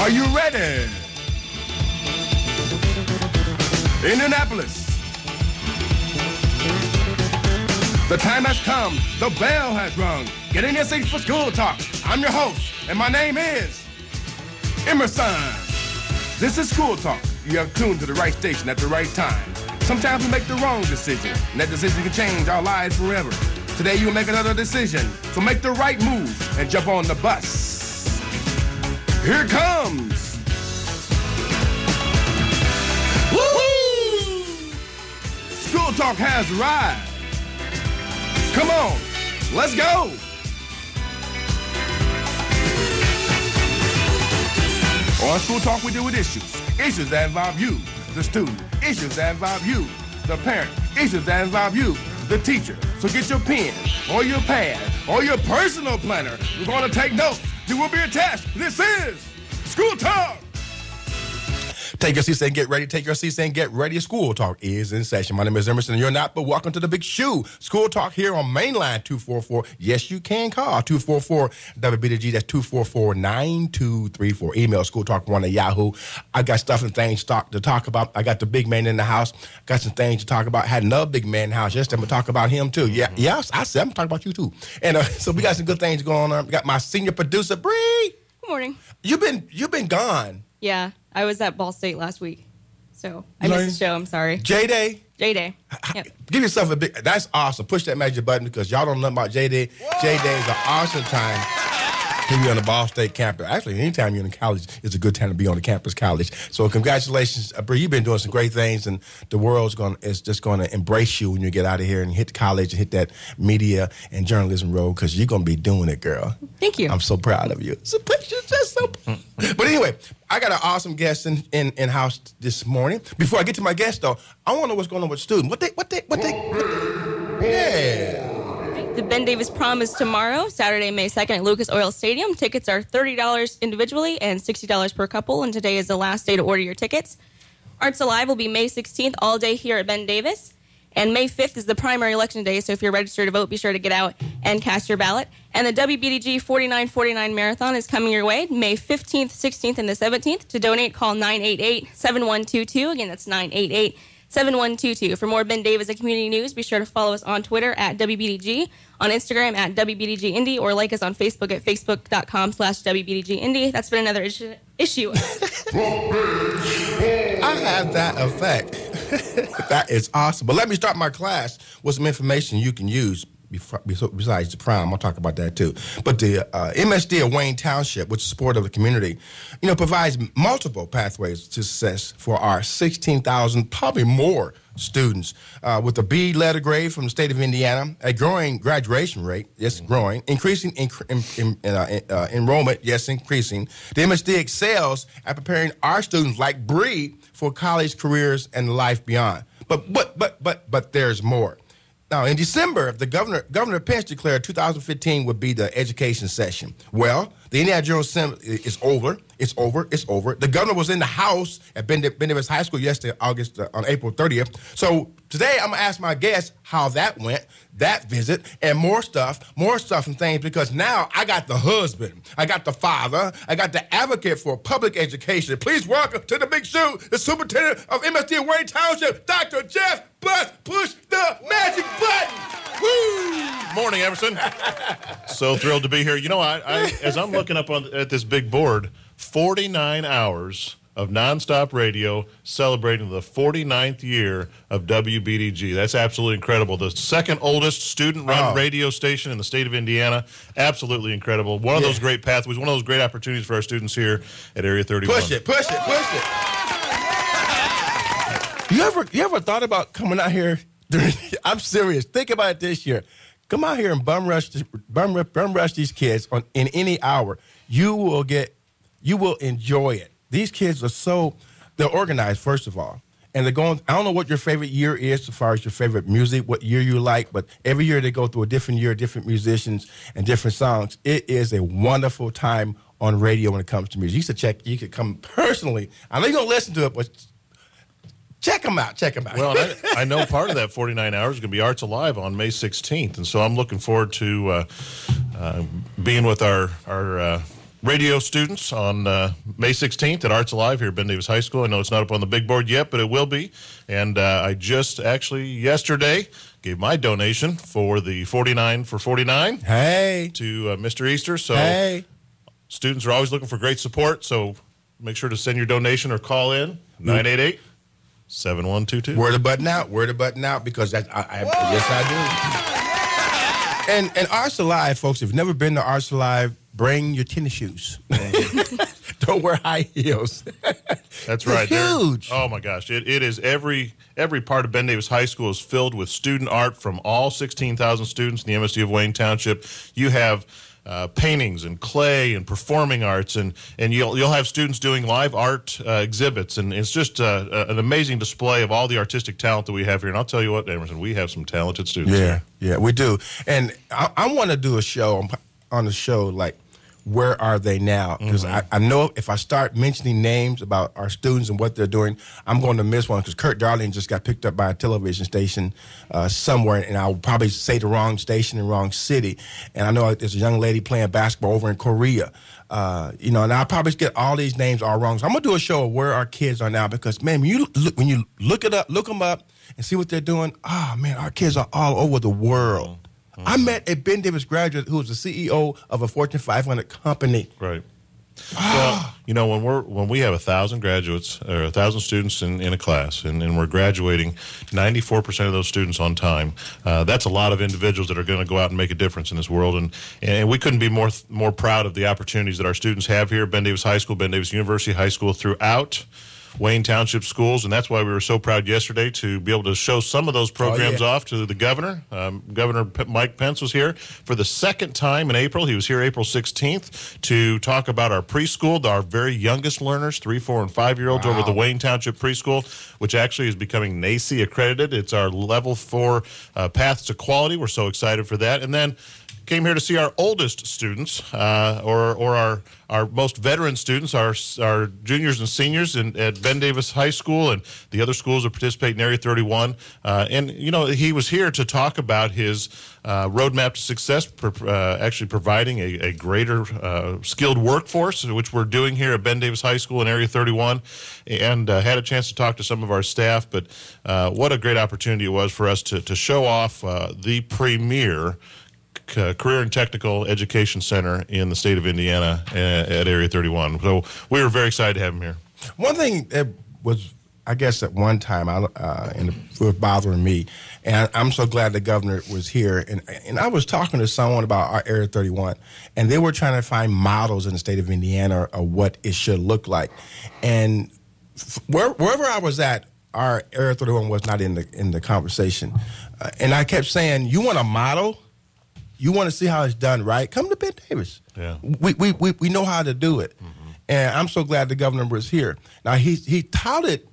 Are you ready? Indianapolis. The time has come. The bell has rung. Get in your seats for School Talk. I'm your host, and my name is Emerson. This is School Talk. You have tuned to the right station at the right time. Sometimes we make the wrong decision, and that decision can change our lives forever. Today you will make another decision, so make the right move and jump on the bus. Here it comes. Woo! School Talk has arrived. Come on, let's go. On School Talk, we deal with issues. Issues that involve you, the student. Issues that involve you, the parent. Issues that involve you, the teacher. So get your pen or your pad or your personal planner. We're going to take notes. There will be a test. This is School Talk. Take your seats and get ready. Take your seats and get ready. School Talk is in session. My name is Emerson, and you're not, but welcome to the Big Shoe. School Talk here on Mainline 244. Yes, you can call 244-WBDG. That's 244-9234. Email schooltalk1 at Yahoo. I got stuff and things to talk about. I got the big man in the house. Got some things to talk about. Had another big man in the house yesterday. I'm going to talk about him, too. Yes, I said I'm going to talk about you, too. And so we got some good things going on. We got my senior producer, Bree. Good morning. You've been gone. Yeah, I was at Ball State last week, so I missed the show. I'm sorry. J-Day? J-Day. Yep. Give yourself a big... That's awesome. Push that magic button because y'all don't know about J-Day. J-Day is an awesome time to be on the Ball State campus. Actually, anytime you're in college, it's a good time to be on the campus college. So congratulations. Bree, you've been doing some great things, and the world is just going to embrace you when you get out of here and hit college and hit that media and journalism road because you're going to be doing it, girl. Thank you. I'm so proud of you. It's a picture just so... But anyway, I got an awesome guest in house this morning. Before I get to my guest, though, I want to know what's going on with students. What they... Yeah. The Ben Davis Prom is tomorrow, Saturday, May 2nd at Lucas Oil Stadium. Tickets are $30 individually and $60 per couple, and today is the last day to order your tickets. Arts Alive will be May 16th all day here at Ben Davis, and May 5th is the primary election day, so if you're registered to vote, be sure to get out and cast your ballot. And the WBDG 4949 Marathon is coming your way May 15th, 16th, and the 17th. To donate, call 988-7122. Again, that's 988-7122. For more Ben Davis and community news, be sure to follow us on Twitter at WBDG, on Instagram at WBDG Indy, or like us on Facebook at facebook.com/WBDG Indy. That's been another issue. I have that effect. That is awesome. But let me start my class with some information you can use besides the prom. I'll talk about that too. But the MSD of Wayne Township, which is support of the community, provides multiple pathways to success for our 16,000, probably more students with a B letter grade from the state of Indiana, a growing graduation rate, yes, growing, increasing enrollment, yes, increasing. The MSD excels at preparing our students like Bree for college careers and life beyond. But there's more. Now, in December, Governor Pence declared 2015 would be the education session. Well, the Indiana General Assembly is over. It's over. The governor was in the House at Ben Davis High School yesterday, on April 30th. So today, I'm going to ask my guests how that went, that visit, and more stuff and things, because now I got the husband, I got the father, I got the advocate for public education. Please welcome to the Big Shoe, the superintendent of MSD of Wayne Township, Dr. Jeff Buss. Push the magic button. Woo! Morning, Emerson. So thrilled to be here. I as I'm looking up at this big board, 49 hours of nonstop radio celebrating the 49th year of WBDG. That's absolutely incredible. The second oldest student-run radio station in the state of Indiana. Absolutely incredible. One of those great pathways, one of those great opportunities for our students here at Area 31. Push it. You ever thought about coming out here? I'm serious. Think about it this year. Come out here and bum rush these kids in any hour. You will enjoy it. These kids they're organized, first of all. And they're going, I don't know what your favorite year is as far as your favorite music, what year you like, but every year they go through a different year, different musicians and different songs. It is a wonderful time on radio when it comes to music. You could come personally. I know you're going to listen to it, but check them out. Well, I know part of that 49 hours is going to be Arts Alive on May 16th, and so I'm looking forward to being with our radio students on May 16th at Arts Alive here at Ben Davis High School. I know it's not up on the big board yet, but it will be. And I just actually yesterday gave my donation for the 49 for 49 to Mr. Easter. So students are always looking for great support. So make sure to send your donation or call in 988-7122. Wear the button out, because yes, I do. And Arts Alive, folks, if you've never been to Arts Alive, bring your tennis shoes. Don't wear high heels. That's right. It's huge. Oh my gosh! It is every part of Ben Davis High School is filled with student art from all 16,000 students in the MSD of Wayne Township. You have paintings and clay and performing arts, and you'll have students doing live art exhibits, and it's just an amazing display of all the artistic talent that we have here. And I'll tell you what, Emerson, we have some talented students here. Yeah, we do. And I want to do a show on the show, like, where are they now? Because I know if I start mentioning names about our students and what they're doing, I'm going to miss one, because Kurt Darling just got picked up by a television station somewhere, and I'll probably say the wrong station in the wrong city. And I know there's a young lady playing basketball over in Korea. And I'll probably get all these names all wrong. So I'm going to do a show of where our kids are now, because, man, when you look them up and see what they're doing, man, our kids are all over the world. I met a Ben Davis graduate who was the CEO of a Fortune 500 company. Right. Well, when we have 1,000 graduates or 1,000 students in a class, and we're graduating 94% of those students on time, that's a lot of individuals that are going to go out and make a difference in this world. And we couldn't be more proud of the opportunities that our students have here at Ben Davis High School, Ben Davis University High School, throughout Wayne Township schools, and that's why we were so proud yesterday to be able to show some of those programs off to the governor. Governor Mike Pence was here for the second time in April. He was here April 16th to talk about our preschool, our very youngest learners, 3, 4, and 5-year-olds over the Wayne Township preschool, which actually is becoming NACCE accredited. It's our level 4 path to quality. We're so excited for that. And then came here to see our oldest students, or our most veteran students, our juniors and seniors at Ben Davis High School and the other schools that participate in Area 31. And he was here to talk about his roadmap to success, actually providing a greater skilled workforce, which we're doing here at Ben Davis High School in Area 31, and had a chance to talk to some of our staff. But what a great opportunity it was for us to show off the premier Career and Technical Education Center in the state of Indiana at Area 31. So we were very excited to have him here. One thing that was, I guess, at one time, it was bothering me, and I'm so glad the governor was here. And I was talking to someone about our Area 31, and they were trying to find models in the state of Indiana of what it should look like. And wherever I was at, our Area 31 was not in the conversation. And I kept saying, you want a model? You want to see how it's done right? Come to Ben Davis. Yeah. We know how to do it. And I'm so glad the governor was here. Now, he touted.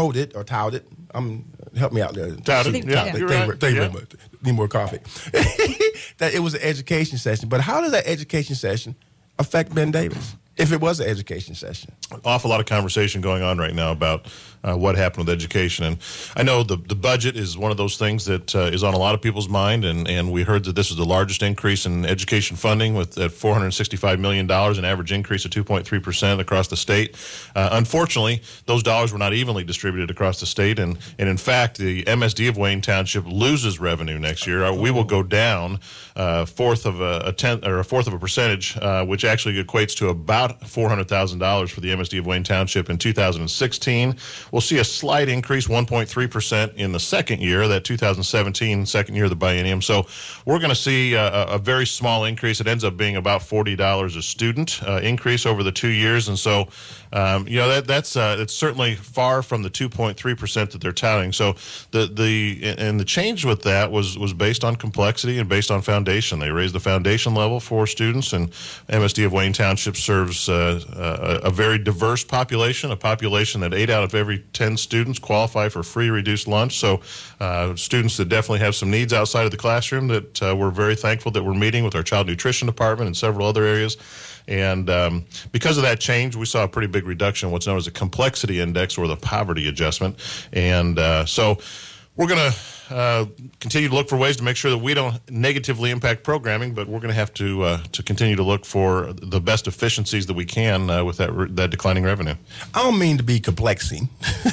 Help me out there. Touted, yeah. Thank you very much. Need more coffee. That it was an education session. But how does that education session affect Ben Davis, if it was an education session? Awful lot of conversation going on right now about what happened with education. And I know the budget is one of those things that is on a lot of people's mind, and we heard that this is the largest increase in education funding with at $465 million, an average increase of 2.3% across the state. Unfortunately, those dollars were not evenly distributed across the state, and in fact, the MSD of Wayne Township loses revenue next year. We will go down a fourth of a percentage, which actually equates to about $400,000 for the MSD of Wayne Township in 2016. We'll see a slight increase, 1.3% in the second year, that 2017 second year of the biennium. So we're going to see a very small increase. It ends up being about $40 a student increase over the 2 years. And so, that's it's certainly far from the 2.3% that they're touting. So the change with that was based on complexity and based on foundation. They raised the foundation level for students, and MSD of Wayne Township serves a very diverse population, a population that 8 out of every 10 students qualify for free reduced lunch. So students that definitely have some needs outside of the classroom that we're very thankful that we're meeting with our child nutrition department and several other areas. And because of that change, we saw a pretty big reduction in what's known as a complexity index, or the poverty adjustment. And so We're going to continue to look for ways to make sure that we don't negatively impact programming, but we're going to have to continue to look for the best efficiencies that we can with that declining revenue. I don't mean to be complexing,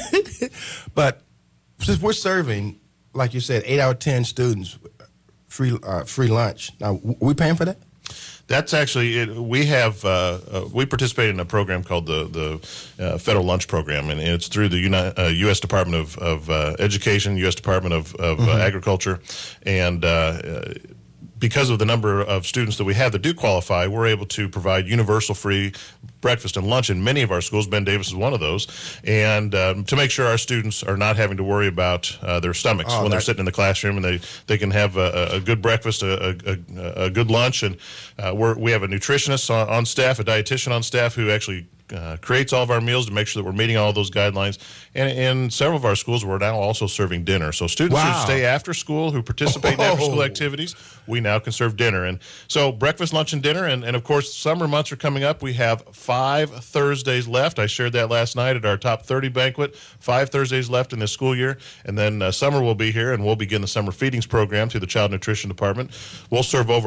but since we're serving, like you said, 8 out of 10 students free lunch. Now, are we paying for that? That's actually it. We have we participate in a program called the Federal Lunch Program, and it's through the U.S. Department of Education, U.S. Department of Agriculture, and because of the number of students that we have that do qualify, we're able to provide universal free breakfast and lunch in many of our schools. Ben Davis is one of those, and to make sure our students are not having to worry about their stomachs when they're sitting in the classroom, and they can have a good breakfast, a good lunch, and we have a nutritionist on staff, a dietitian on staff who actually creates all of our meals to make sure that we're meeting all those guidelines. And in several of our schools, we're now also serving dinner. So students who stay after school, who participate in after-school activities, we now can serve dinner. And so breakfast, lunch, and dinner. And of course, summer months are coming up. We have 5 Thursdays left. I shared that last night at our Top 30 banquet. 5 Thursdays left in this school year. And then summer will be here, and we'll begin the summer feedings program through the Child Nutrition Department. We'll serve over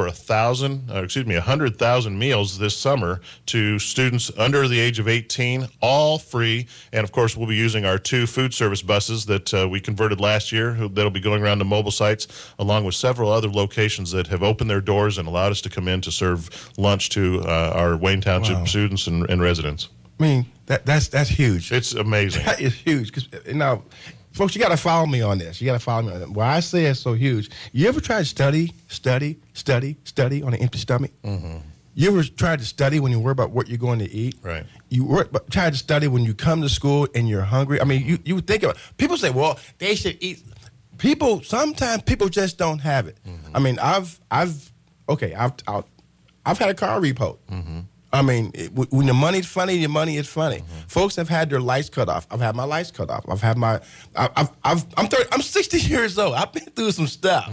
100,000 meals this summer to students under the age of 18, all free. And of course, we'll be using our 2 food service buses that we converted last year that'll be going around to mobile sites, along with several other locations that have opened their doors and allowed us to come in to serve lunch to our Wayne Township students and residents. I mean, that's huge. It's amazing. That is huge. Because now, folks, you got to follow me on this. Why I say it's so huge. You ever try to study on an empty stomach? Mm-hmm. You ever tried to study when you worry about what you're going to eat? Right. You try to study when you come to school and you're hungry. I mean, you think about people say, well, they should eat. Sometimes people just don't have it. Mm-hmm. I mean, I've had a car repo. Mm-hmm. I mean, when the money's funny, the money is funny. Mm-hmm. Folks have had their lights cut off. I've had my lights cut off. I'm 60 years old. I've been through some stuff,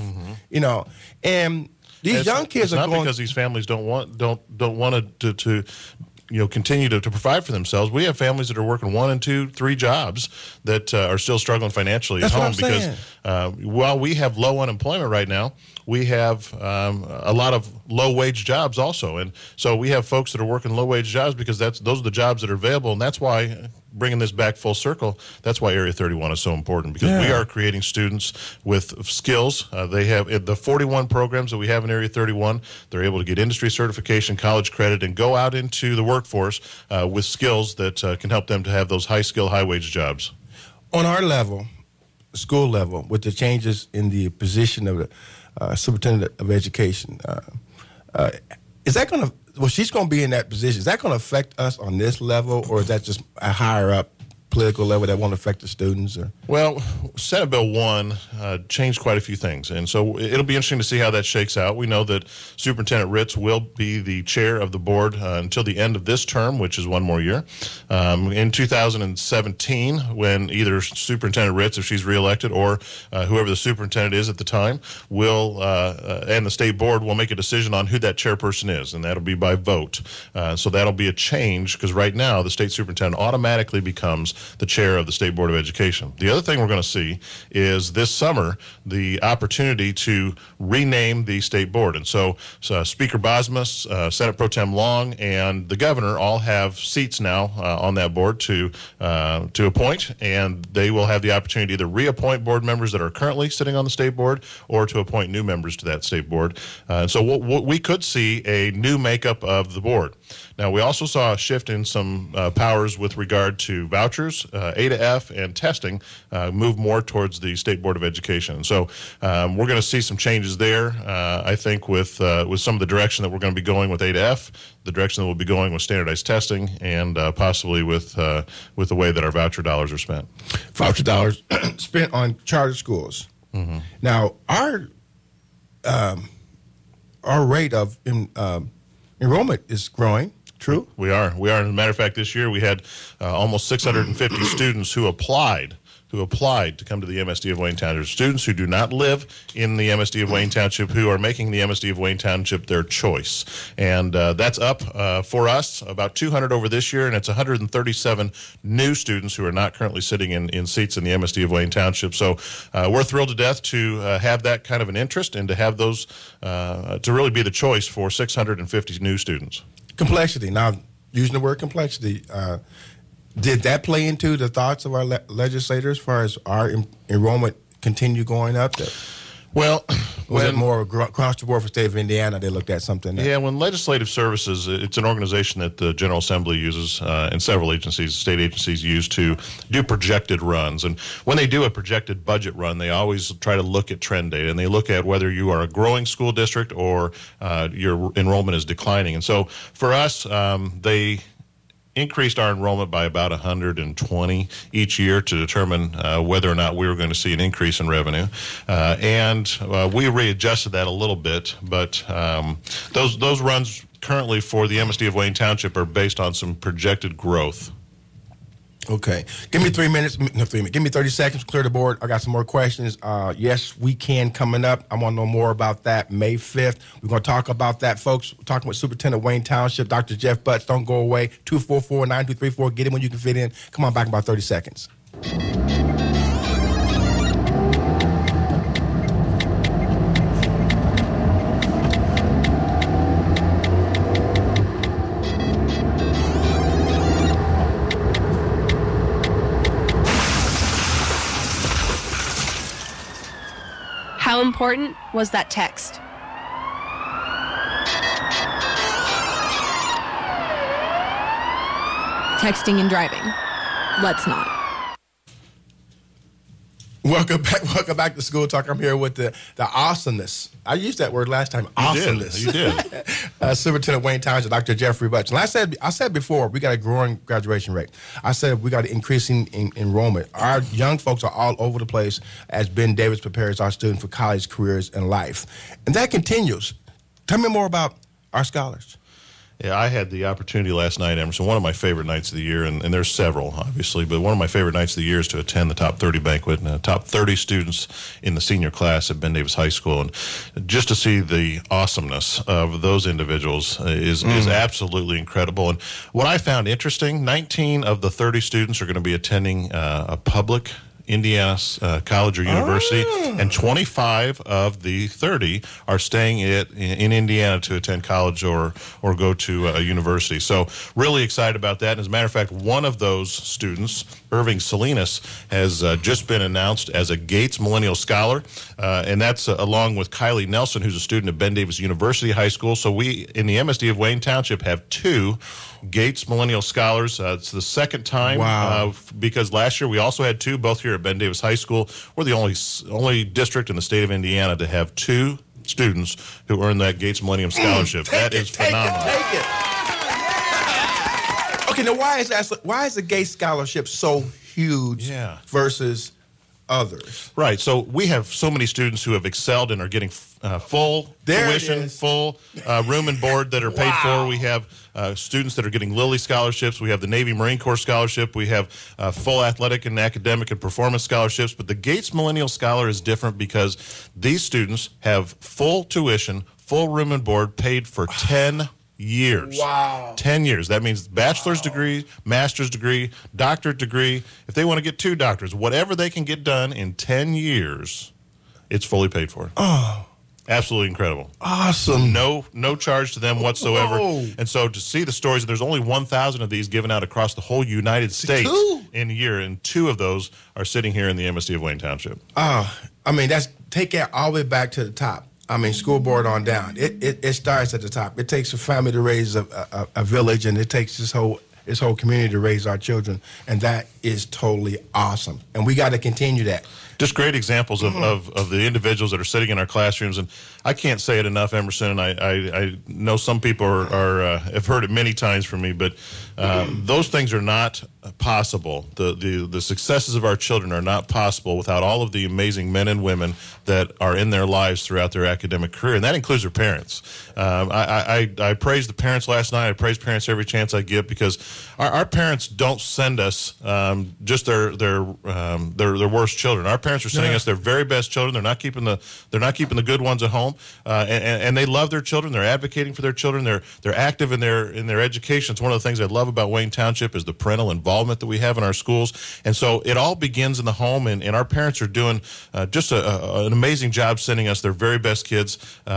and these young kids are going. It's not because these families don't want to continue to provide for themselves. We have families that are working 1 and 2, 3 jobs that are still struggling financially at home because while we have low unemployment right now, we have a lot of low-wage jobs also. And so we have folks that are working low-wage jobs because those are the jobs that are available, and that's why, bringing this back full circle, that's why Area 31 is so important, because we are creating students with skills. They have the 41 programs that we have in Area 31. They're able to get industry certification, college credit, and go out into the workforce with skills that can help them to have those high-skill, high-wage jobs. On our level, school level, with the changes in the position of the superintendent of education, is that going to, she's going to be in that position. Is that going to affect us on this level, or is that just a higher up political level that won't affect the students? Or? Well, Senate Bill 1 changed quite a few things, and so it'll be interesting to see how that shakes out. We know that Superintendent Ritz will be the chair of the board until the end of this term, which is 1 more year. In 2017, when either Superintendent Ritz, if she's reelected, or whoever the superintendent is at the time, will and the state board will make a decision on who that chairperson is, and that'll be by vote. So that'll be a change, because right now the state superintendent automatically becomes the chair of the State Board of Education. The other thing we're going to see is this summer the opportunity to rename the state board. And so Speaker Bosmas, Senate Pro Tem Long, and the governor all have seats now on that board to appoint, and they will have the opportunity to either reappoint board members that are currently sitting on the state board or to appoint new members to that state board. And so we could see a new makeup of the board. Now, we also saw a shift in some powers with regard to vouchers, A to F, and testing move more towards the State Board of Education. So we're going to see some changes there, I think, with some of the direction that we're going to be going with A to F, the direction that we'll be going with standardized testing, and possibly with the way that our voucher dollars are spent. Voucher dollars spent on charter schools. Mm-hmm. Now, our rate of enrollment is growing. True. We are. As a matter of fact, this year we had almost 650 students who applied who applied to come to the MSD of Wayne Township. Students who do not live in the MSD of Wayne Township who are making the MSD of Wayne Township their choice. And that's up for us, about 200 over this year, and it's 137 new students who are not currently sitting in seats in the MSD of Wayne Township. So we're thrilled to death to have that kind of an interest and to have those, to really be the choice for 650 new students. Complexity. Now, using the word complexity, did that play into the thoughts of our legislators as far as our enrollment continue going up? Well, was it more across the board for the state of Indiana? They looked at something. Yeah, when Legislative Services, it's an organization that the General Assembly uses and several agencies, state agencies use to do projected runs. And when they do a projected budget run, they always try to look at trend data, and they look at whether you are a growing school district or your enrollment is declining. And so for us, they increased our enrollment by about 120 each year to determine whether or not we were going to see an increase in revenue. And we readjusted that a little bit, but those runs currently for the MSD of Wayne Township are based on some projected growth. Okay. Give me 3 minutes. No, 3 minutes. Give me 30 seconds to clear the board. I got some more questions. Yes, we can coming up. I want to know more about that May 5th. We're going to talk about that, folks. We're talking with Superintendent Wayne Township, Dr. Jeff Butts. Don't go away. 244-9234. Get in when you can fit in. Come on back in about 30 seconds. How important was that text? Texting and driving. Let's not. Welcome back to School Talk. I'm here with the awesomeness. I used that word last time. Awesomeness. You did. Superintendent Wayne Township, Dr. Jeffrey Butts. And I said before, we got a growing graduation rate. I said we got an increasing enrollment. Our young folks are all over the place as Ben Davis prepares our students for college, careers, and life. And that continues. Tell me more about our scholars. Yeah, I had the opportunity last night, Emerson, one of my favorite nights of the year, and there's several, obviously, but one of my favorite nights of the year is to attend the Top 30 banquet, and the top 30 students in the senior class at Ben Davis High School. And just to see the awesomeness of those individuals is absolutely incredible. And what I found interesting, 19 of the 30 students are going to be attending a public Indiana college or university, and 25 of the 30 are staying in Indiana to attend college or go to a university. So really excited about that. And as a matter of fact, one of those students, Irving Salinas, has just been announced as a Gates Millennial Scholar, and that's along with Kylie Nelson, who's a student at Ben Davis University High School. So we, in the MSD of Wayne Township, have 2 Gates Millennial Scholars. It's the second time. Wow. Because last year we also had 2, both here at Ben Davis High School. We're the only district in the state of Indiana to have 2 students who earn that Gates Millennium Scholarship. That is phenomenal. Take it. Okay, now why is the Gates Scholarship so huge versus others? Right. So we have so many students who have excelled and are getting full tuition, full room and board that are paid for. We have students that are getting Lilly scholarships. We have the Navy Marine Corps scholarship. We have full athletic and academic and performance scholarships. But the Gates Millennial Scholar is different because these students have full tuition, full room and board paid for 10 years. Wow. 10 years. That means bachelor's degree, master's degree, doctorate degree. If they want to get 2 doctors, whatever they can get done in 10 years, it's fully paid for. Oh. Absolutely incredible. Awesome. No charge to them whatsoever. Whoa. And so to see the stories, there's only 1,000 of these given out across the whole United States in a year, and 2 of those are sitting here in the MSD of Wayne Township. I mean, take it all the way back to the top. I mean, school board on down. It starts at the top. It takes a family to raise a village, and it takes this whole community to raise our children, and that is totally awesome. And we got to continue that. Just great examples of the individuals that are sitting in our classrooms, and I can't say it enough, Emerson, and I know some people have heard it many times from me, but those things are not possible. The successes of our children are not possible without all of the amazing men and women that are in their lives throughout their academic career, and that includes their parents. I praised the parents last night. I praise parents every chance I get because our parents don't send us just their worst children. Our parents are sending us their very best children. They're not keeping the good ones at home, and they love their children. They're advocating for their children. They're active in their education. It's one of the things I love about Wayne Township is the parental involvement that we have in our schools. And so it all begins in the home, and our parents are doing just an amazing job sending us their very best kids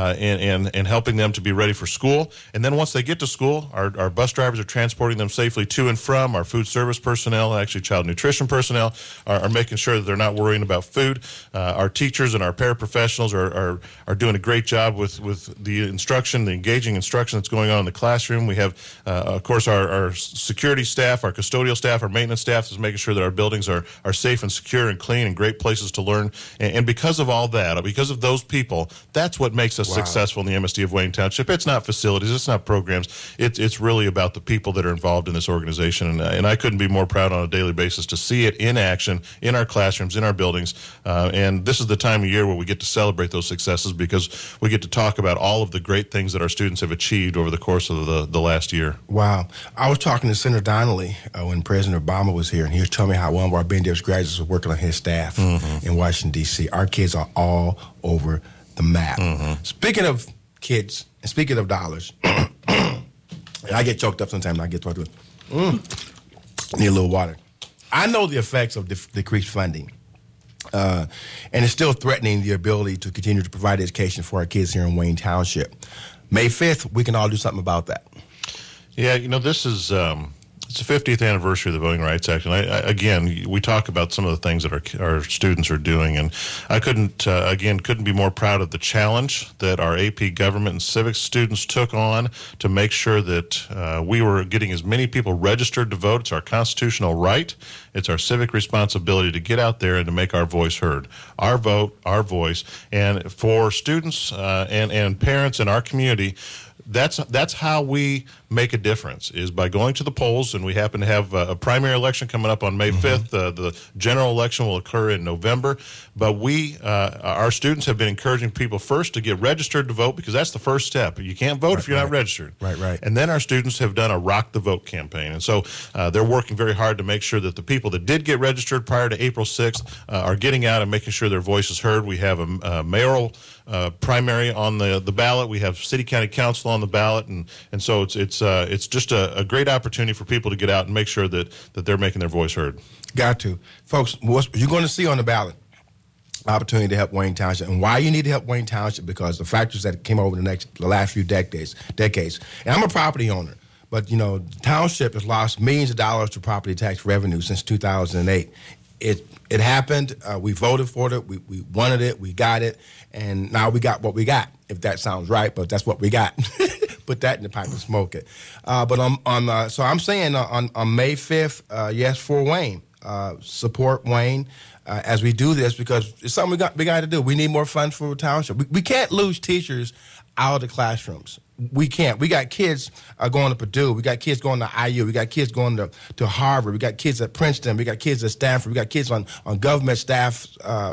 and helping them to be ready for school. And then once they get to school, our bus drivers are transporting them safely to and from. Our food service personnel, actually child nutrition personnel, are making sure that they're not worrying about food. Our teachers and our paraprofessionals are doing a great job with the instruction, the engaging instruction that's going on in the classroom. We have, of course, our security staff, our custodial staff, our maintenance staff is making sure that our buildings are safe and secure and clean and great places to learn. And because of all that, because of those people, that's what makes us successful in the MSD of Wayne Township. It's not facilities, it's not programs. It's really about the people that are involved in this organization. And I couldn't be more proud on a daily basis to see it in action in our classrooms, in our buildings. And this is the time of year where we get to celebrate those successes because we get to talk about all of the great things that our students have achieved over the course of the last year. Wow. I was talking to Senator Donnelly when President Obama was here, and he was telling me how one of our Ben Davis graduates was working on his staff in Washington, D.C. Our kids are all over the map. Speaking of kids and speaking of dollars, and I get choked up sometimes when I get talked to it. Need a little water. I know the effects of decreased funding, and it's still threatening the ability to continue to provide education for our kids here in Wayne Township. May 5th, we can all do something about that. Yeah, this is it's the 50th anniversary of the Voting Rights Act, and again, we talk about some of the things that our students are doing, and I couldn't be more proud of the challenge that our AP Government and Civics students took on to make sure that we were getting as many people registered to vote. It's our constitutional right. It's our civic responsibility to get out there and to make our voice heard. Our vote, our voice, and for students and parents in our community, that's how we make a difference, is by going to the polls, and we happen to have a primary election coming up on May 5th. The general election will occur in November, but our students have been encouraging people first to get registered to vote because that's the first step. You can't vote if you're not registered. Right. And then our students have done a Rock the Vote campaign, and so they're working very hard to make sure that the people that did get registered prior to April 6th are getting out and making sure their voice is heard. We have a mayoral primary on the ballot. We have city county council on the ballot, and so it's just a great opportunity for people to get out and make sure that they're making their voice heard. Got to. Folks, what you're going to see on the ballot, opportunity to help Wayne Township. And why you need to help Wayne Township, because the factors that came over the last few decades. And I'm a property owner, but the township has lost millions of dollars to property tax revenue since 2008. It happened. We voted for it. We wanted it. We got it. And now we got what we got, if that sounds right, but that's what we got. Put that in the pipe and smoke it. So I'm saying on May 5th, yes, for Wayne. Support Wayne as we do this, because it's something we got to do. We need more funds for the township. We can't lose teachers out of the classrooms. We can't. We got kids going to Purdue. We got kids going to IU. We got kids going to Harvard. We got kids at Princeton. We got kids at Stanford. We got kids on government staff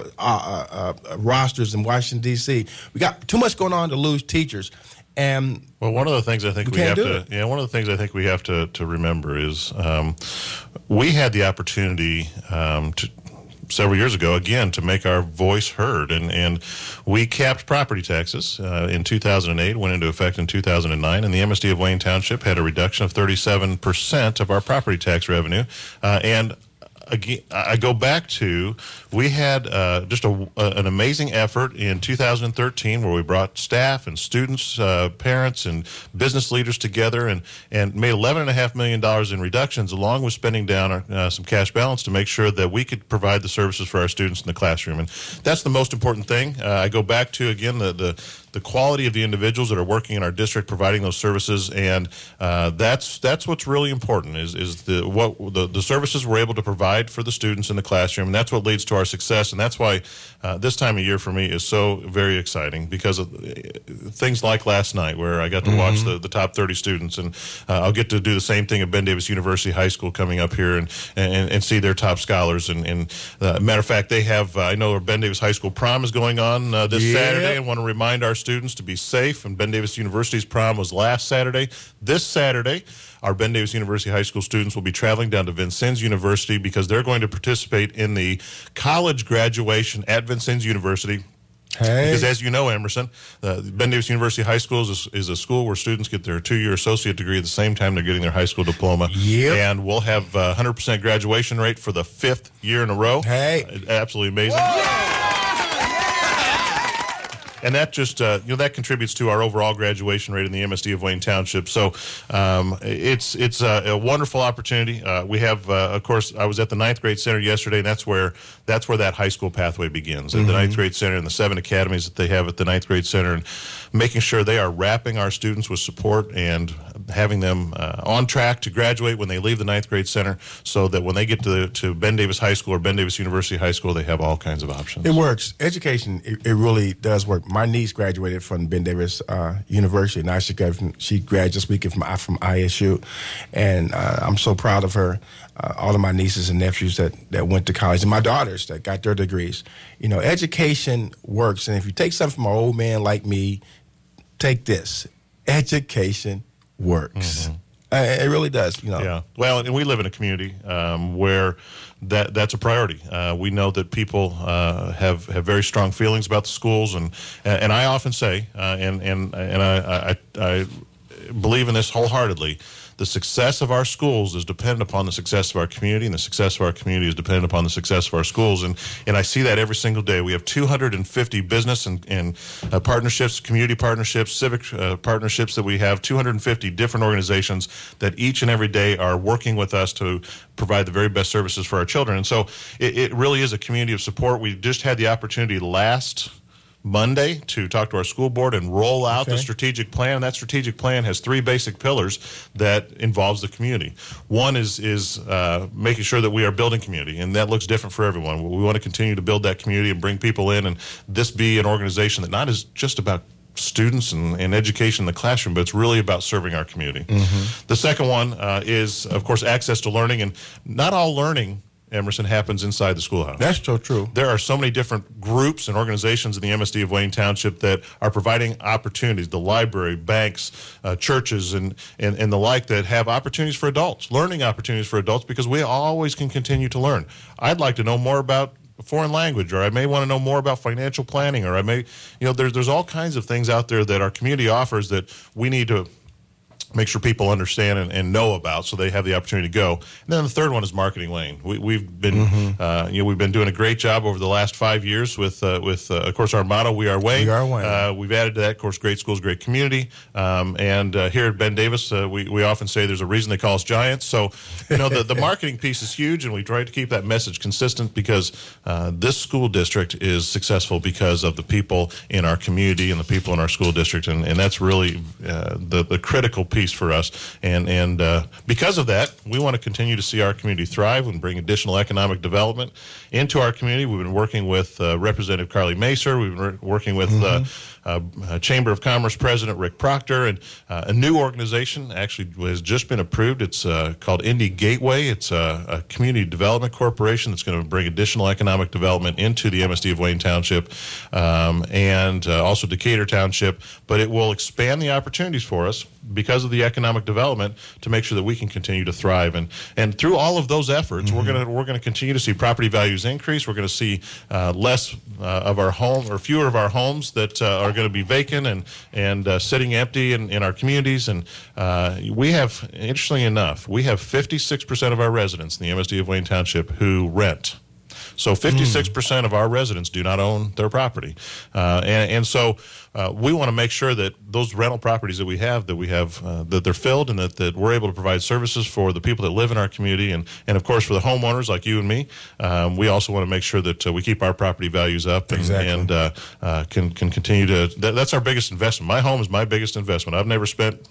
rosters in Washington, D.C. We got too much going on to lose teachers. And one of the things I think we have to remember is we had the opportunity several years ago, again, to make our voice heard. And we capped property taxes in 2008, went into effect in 2009, and the MSD of Wayne Township had a reduction of 37% of our property tax revenue. And again, I go back to, we had just an amazing effort in 2013 where we brought staff and students, parents, and business leaders together and made $11.5 million in reductions, along with spending down some cash balance to make sure that we could provide the services for our students in the classroom. And that's the most important thing. I go back to, again, the the quality of the individuals that are working in our district providing those services, and that's what's really important is the services we're able to provide for the students in the classroom, and that's what leads to our success. And that's why this time of year for me is so very exciting, because of things like last night where I got to watch the top 30 students, and I'll get to do the same thing at Ben Davis University High School coming up here and see their top scholars. And matter of fact, they have I know Ben Davis High School prom is going on this Saturday, and want to remind our students to be safe. And Ben Davis University's prom was last Saturday. This Saturday, our Ben Davis University High School students will be traveling down to Vincennes University because they're going to participate in the college graduation at Vincennes University. Hey. Because as you know, Emerson, Ben Davis University High School is a school where students get their 2-year associate degree at the same time they're getting their high school diploma. Yep. And we'll have 100% graduation rate for the 5th year in a row. Hey. Absolutely amazing. And that just, that contributes to our overall graduation rate in the MSD of Wayne Township. So it's a wonderful opportunity. We have, of course, I was at the 9th grade center yesterday, and that's where that high school pathway begins, at the 9th grade center and the 7 academies that they have at the 9th grade center, and making sure they are wrapping our students with support and having them on track to graduate when they leave the 9th grade center, so that when they get to Ben Davis High School or Ben Davis University High School, they have all kinds of options. It works. Education, it really does work. My niece graduated from Ben Davis University. Now she graduated this weekend from ISU, and I'm so proud of her. All of my nieces and nephews that went to college, and my daughters that got their degrees. Education works, and if you take something from an old man like me, take this: education works. It really does. Yeah. Well, and we live in a community where that's a priority. We know that people have very strong feelings about the schools, and I often say, and I believe in this wholeheartedly. The success of our schools is dependent upon the success of our community, and the success of our community is dependent upon the success of our schools. And I see that every single day. We have 250 business and partnerships, community partnerships, civic partnerships that we have, 250 different organizations that each and every day are working with us to provide the very best services for our children. And so it really is a community of support. We just had the opportunity last Monday to talk to our school board and roll out the strategic plan. And that strategic plan has 3 basic pillars that involves the community. One is making sure that we are building community, and that looks different for everyone. We want to continue to build that community and bring people in, and this be an organization that not is just about students and education in the classroom, but it's really about serving our community. The second one is, of course, access to learning, and not all learning, Emerson, happens inside the schoolhouse. That's so true. There are so many different groups and organizations in the MSD of Wayne Township that are providing opportunities, the library, banks, churches, and the like, that have opportunities for adults, learning opportunities for adults, because we always can continue to learn. I'd like to know more about a foreign language, or I may want to know more about financial planning, or I may, there's all kinds of things out there that our community offers that we need to make sure people understand and know about, so they have the opportunity to go. And then the third one is Marketing Lane. We've been we've been doing a great job over the last 5 years with of course, our motto, We Are Wayne. We Are Wayne. We've added to that, of course, great schools, great community. And here at Ben Davis, we often say there's a reason they call us giants. So the marketing piece is huge, and we try to keep that message consistent, because this school district is successful because of the people in our community and the people in our school district, and that's really the critical piece for us, and because of that, we want to continue to see our community thrive and bring additional economic development into our community. We've been working with Representative Carly Macer. We've been working with Chamber of Commerce President Rick Proctor, and a new organization actually has just been approved. It's called Indy Gateway. It's a community development corporation that's going to bring additional economic development into the MSD of Wayne Township, and also Decatur Township, but it will expand the opportunities for us because of the economic development to make sure that we can continue to thrive. And through all of those efforts, we're going to continue to see property values increase. We're going to see less of our home, or fewer of our homes that are going to be vacant and sitting empty in our communities. And we have, interestingly enough, we have 56% of our residents in the MSD of Wayne Township who rent. So 56% of our residents do not own their property. And so we want to make sure that those rental properties that we have, that they're filled, and that we're able to provide services for the people that live in our community. And of course, for the homeowners like you and me, we also want to make sure that we keep our property values up and can continue to. That's our biggest investment. My home is my biggest investment. I've never spent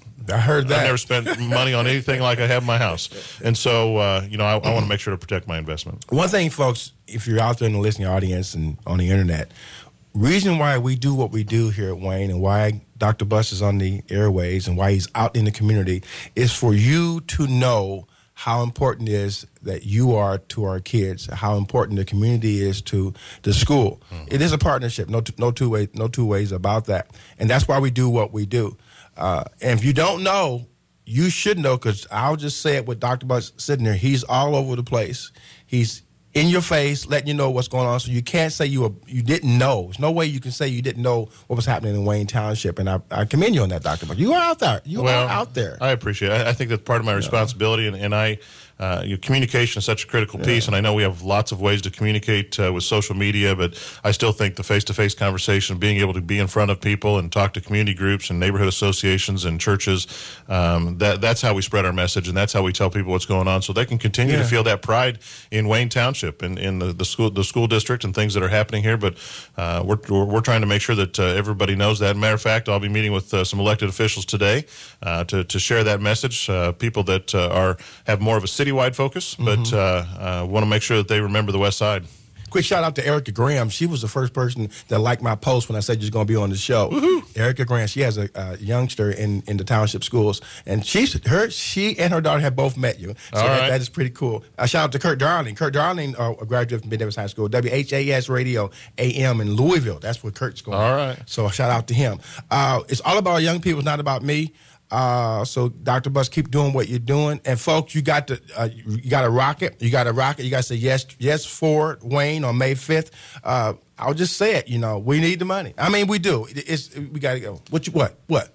money on anything like I have in my house. And so, I want to make sure to protect my investment. One thing, folks, if you're out there in the listening audience and on the internet, reason why we do what we do here at Wayne and why Dr. Buss is on the airways and why he's out in the community is for you to know how important it is that you are to our kids, how important the community is to the school. Mm-hmm. It is a partnership, no two ways about that. And that's why we do what we do. And if you don't know, you should know, because I'll just say it with Dr. Buss sitting there. He's all over the place. He's in your face, letting you know what's going on. So you can't say you didn't know. There's no way you can say you didn't know what was happening in Wayne Township. And I commend you on that, Dr. Buss. You are out there. You are out there. I appreciate it. I think that's part of my responsibility, and I. Communication is such a critical piece, and I know we have lots of ways to communicate with social media, but I still think the face-to-face conversation, being able to be in front of people and talk to community groups and neighborhood associations and churches, that's how we spread our message, and that's how we tell people what's going on, so they can continue to feel that pride in Wayne Township and in the school district and things that are happening here. But we're trying to make sure that everybody knows that. Matter of fact, I'll be meeting with some elected officials today to share that message. People that have more of a citywide focus, but want to make sure that they remember the West Side. Quick shout out to Erica Graham. She was the first person that liked my post when I said you're going to be on the show. Woo-hoo. Erica Graham, she has a youngster in the township schools, and she and her daughter have both met you. So that is pretty cool. Shout out to Kurt Darling. Kurt Darling, a graduate from Ben-Davis High School, WHAS Radio AM in Louisville. That's where Kurt's going. All right. So shout out to him. It's all about young people. It's not about me. So Dr. Buss, keep doing what you're doing, and folks, you got to rock it. You got to rock it. You got to say yes for Wayne on May 5th. I'll just say it. We need the money. I mean, we do. We got to go. What?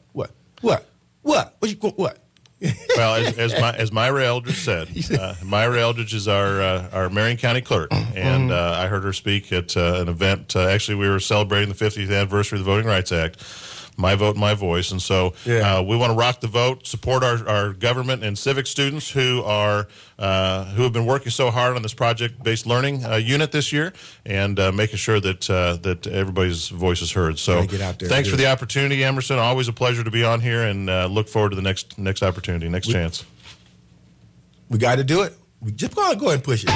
Well, as Myra Eldridge said, Myra Eldridge is our Marion County clerk, and I heard her speak at an event. Actually, we were celebrating the 50th anniversary of the Voting Rights Act. My vote, my voice. And so we want to rock the vote, support our government and civic students who have been working so hard on this project-based learning unit this year, and making sure that everybody's voice is heard. So thanks for the opportunity, Emerson. Always a pleasure to be on here, and look forward to the next opportunity, next chance. We got to do it. We just go ahead and push it.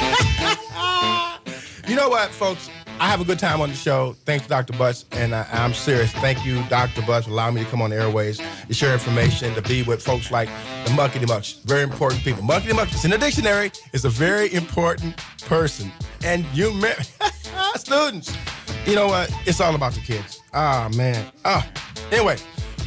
You know what, folks? I have a good time on the show. Thanks to Dr. Buss, and I'm serious. Thank you, Dr. Buss, for allowing me to come on the airways, to share information, to be with folks like the Muckety Mucks. Very important people. Muckety Mucks, it's in the dictionary, is a very important person. And you, students, you know what? It's all about the kids. Man. Anyway,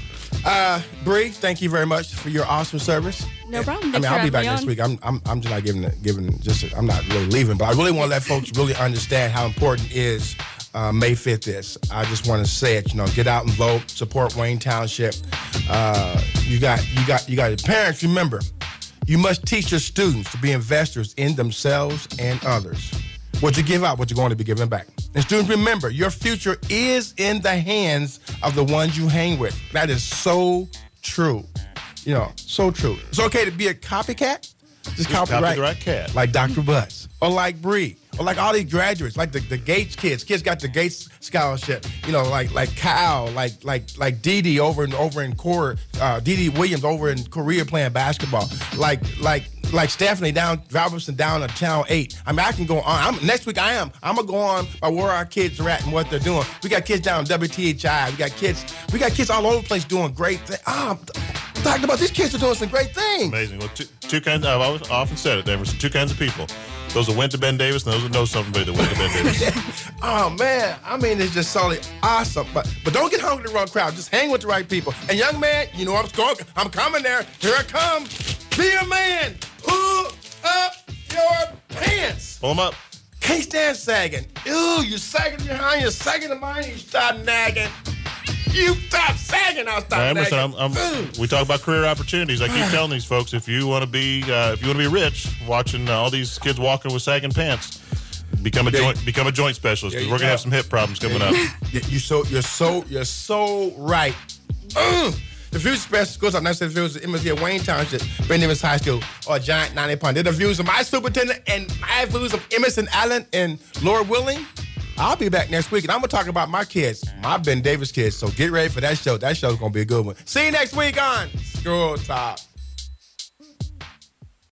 Bree, thank you very much for your awesome service. No problem. I'll be back next week. I'm just not I'm not really leaving, but I really want to let folks really understand how important is May 5th is. I just want to say it. Get out and vote. Support Wayne Township. You got parents. Remember, you must teach your students to be investors in themselves and others. What you give out, what you're going to be giving back. And students, remember, your future is in the hands of the ones you hang with. That is so true. So true. It's okay to be a copycat. Just copy the right cat. Like Dr. Buss, or like Bree, or like all these graduates, like the Gates kids. Kids got the Gates scholarship. Like Kyle, like Dee Dee over in Korea, Dee Dee Williams over in Korea playing basketball. Like Stephanie Robinson down at Channel 8. I mean, I can go on. Next week I'm gonna go on by where our kids are at and what they're doing. We got kids down at WTHI. We got kids all over the place doing great things. Talking about these kids are doing some great things. Amazing. Well, two kinds. I've often said it, Emerson. Two kinds of people: those that went to Ben Davis and those that know somebody that went to Ben Davis. Oh man, I mean, it's just solely awesome. But don't get hung with the wrong crowd. Just hang with the right people. And young man, you know I'm coming there. Here I come. Be a man. Pull up your pants. Pull them up. Can't stand sagging. Ew, you sagging behind. You're sagging behind. You stop nagging. You stop sagging, I'll stop nagging. We talk about career opportunities. I keep telling these folks, if you want to be rich, watching all these kids walking with sagging pants, Become a joint specialist because we're gonna have some hip problems coming up. You're so right. The Fusion Specialist goes up next to the Fusion MSD at Wayne Township, Brent Davis High School, or Giant 90-pound. They're the views of my superintendent and my views of Emerson Allen and Lord willing. I'll be back next week, and I'm going to talk about my kids, my Ben Davis kids. So get ready for that show. That show's going to be a good one. See you next week on School Talk.